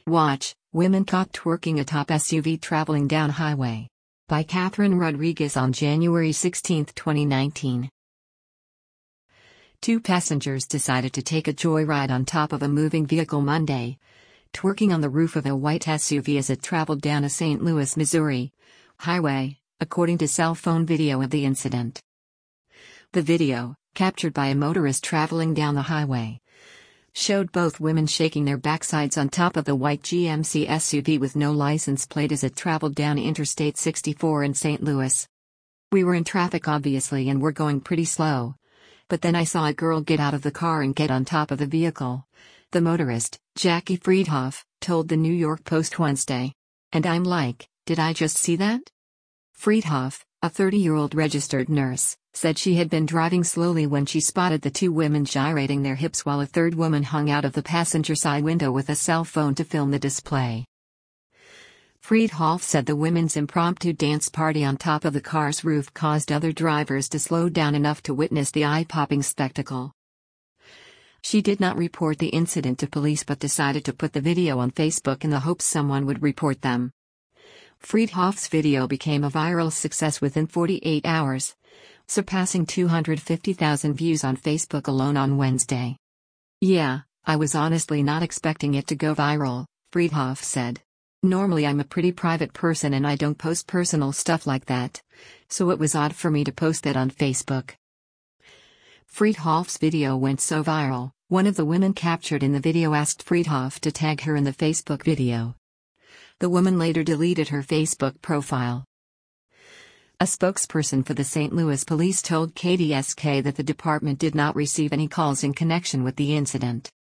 Watch, Women Caught Twerking Atop SUV Traveling Down Highway. By Catherine Rodriguez on January 16, 2019. Two passengers decided to take a joyride on top of a moving vehicle Monday, twerking on the roof of a white SUV as it traveled down a St. Louis, Missouri highway, according to cell phone video of the incident. The video, captured by a motorist traveling down the highway, showed both women shaking their backsides on top of the white GMC SUV with no license plate as it traveled down Interstate 64 in St. Louis. "We were in traffic obviously and were going pretty slow. But then I saw a girl get out of the car and get on top of the vehicle," the motorist, Jackie Friedhoff, told the New York Post Wednesday. "And I'm like, did I just see that?" Friedhoff, a 30-year-old registered nurse, said she had been driving slowly when she spotted the two women gyrating their hips while a third woman hung out of the passenger side window with a cell phone to film the display. Friedhoff said the women's impromptu dance party on top of the car's roof caused other drivers to slow down enough to witness the eye-popping spectacle. She did not report the incident to police but decided to put the video on Facebook in the hopes someone would report them. Friedhoff's video became a viral success within 48 hours, surpassing 250,000 views on Facebook alone on Wednesday. "Yeah, I was honestly not expecting it to go viral," Friedhoff said. "Normally I'm a pretty private person and I don't post personal stuff like that, so it was odd for me to post that on Facebook." Friedhoff's video went so viral, one of the women captured in the video asked Friedhoff to tag her in the Facebook video. The woman later deleted her Facebook profile. A spokesperson for the St. Louis police told KDSK that the department did not receive any calls in connection with the incident.